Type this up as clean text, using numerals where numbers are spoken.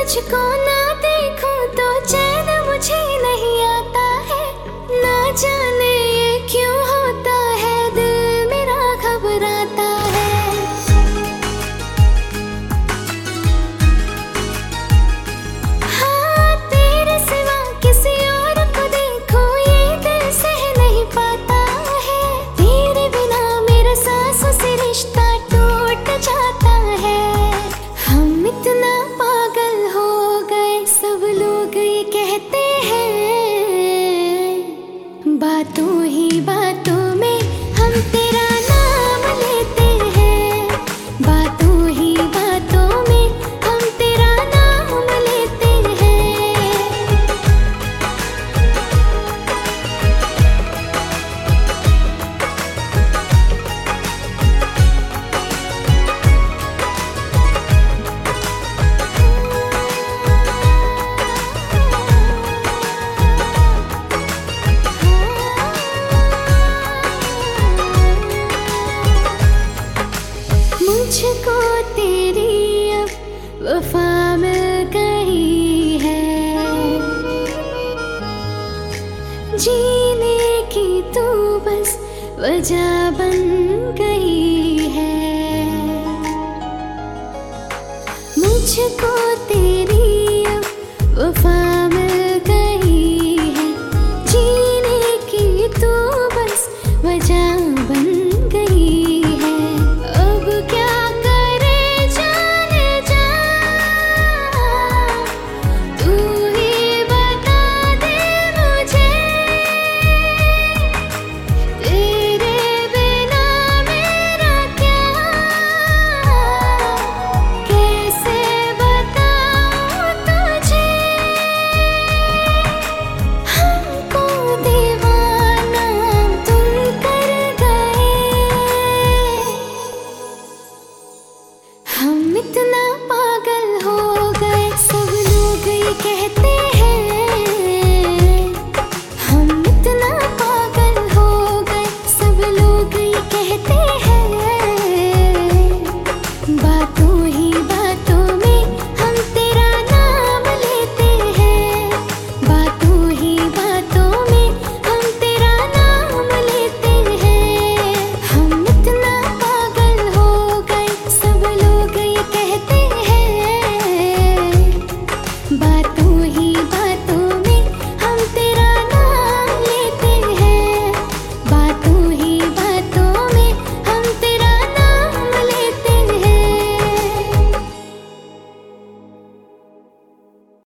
तुझको ना देखूं तो चैन मुझे नहीं आता है। ना जाने ये क्यों होता है, दिल मेरा घबराता है। हाँ, तेरे सिवा किसी और को देखूं ये दिल सह नहीं पाता है। तेरे बिना मेरा सांसों से रिश्ता टूट जाता है। हम इतना पागल हो गए, सब लोग ये कहते हैं। बातों ही बातों में हम तेरा नाम लेते हैं। बातों ही बातों में हम तेरा नाम लेते हैं। मुझको तेरी अब वफा मिल गई है। जीने की तू बस वजह बन गई है। मुझको